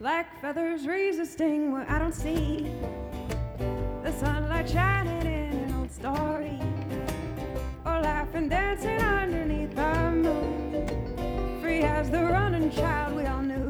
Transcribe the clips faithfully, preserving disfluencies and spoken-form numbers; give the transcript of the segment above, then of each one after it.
Black feathers resisting what I don't see. The sunlight shining in an old story, or laughing, dancing underneath the moon, free as the running child we all knew.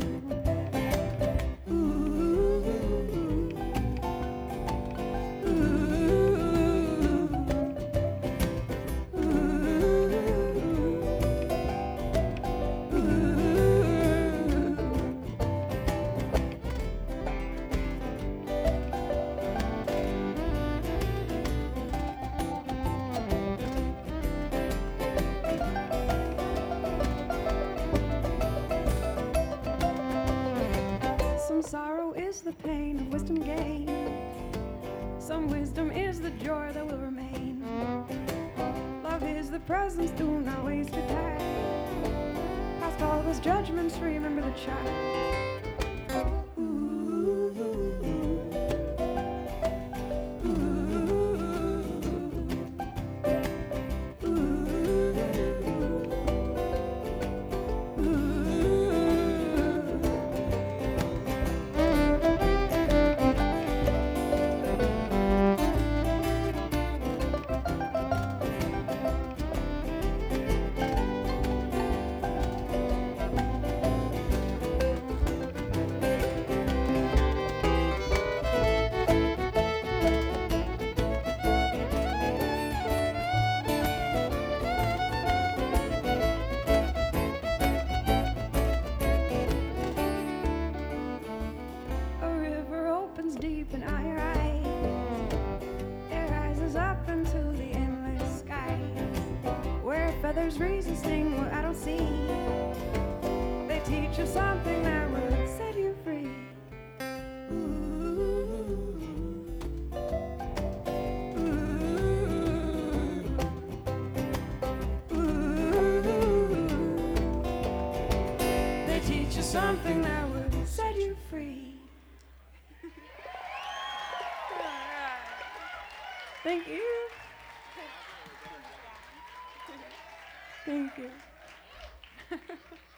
Some sorrow is the pain of wisdom gained. Some wisdom is the joy that will remain. Love is the presence, do not waste your time. Past all those judgments, remember the child. Deep in our eyes, it rises up into the endless sky, where feathers resisting what I don't see. They teach you something that will set you free. They teach you something that will set you free. Thank you. Thank you.